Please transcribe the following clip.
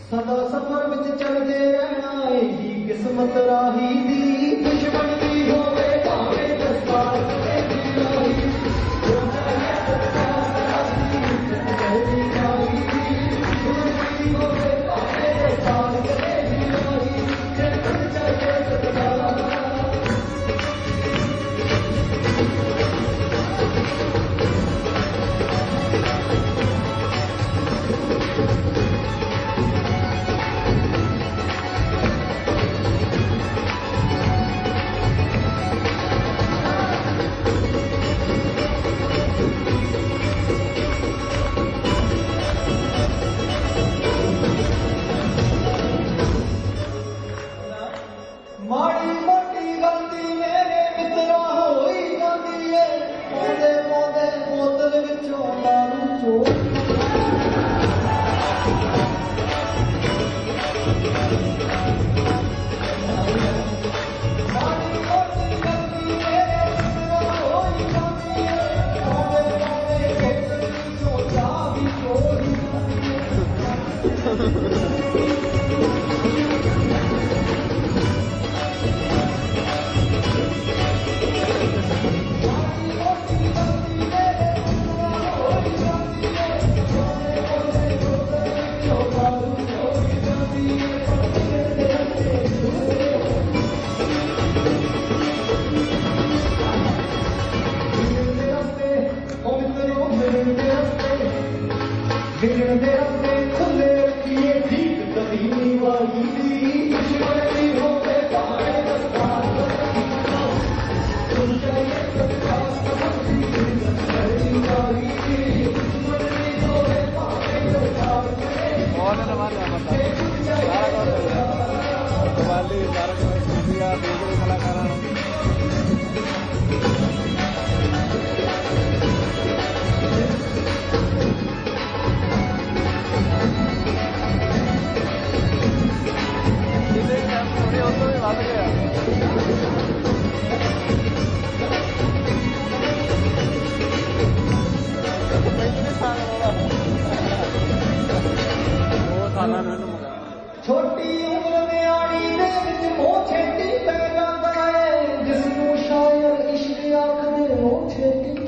सदा सफर विच चलदे रहना एही किस्मत राही दी दुश्मन दी होवे भावे दस्तार माड़ी मोटी गलती मेरे मित्रा होई जाती है पौधे पौधे बोतल विचों दारू चोर माड़ी मोटी गलती मेरे मित्रा होई जाती है पौधे पौधे बोतल विचों दारू चोर बिगड़ते रस्ते खुले रखिए ठीक कदीमी वाली दुश्मन भी होते भावे दस्तार छोटी उम्र में आड़ी दे विच मोह छेती पै जांदा है जिसनूं शायर इश्क आखदे मोह छेती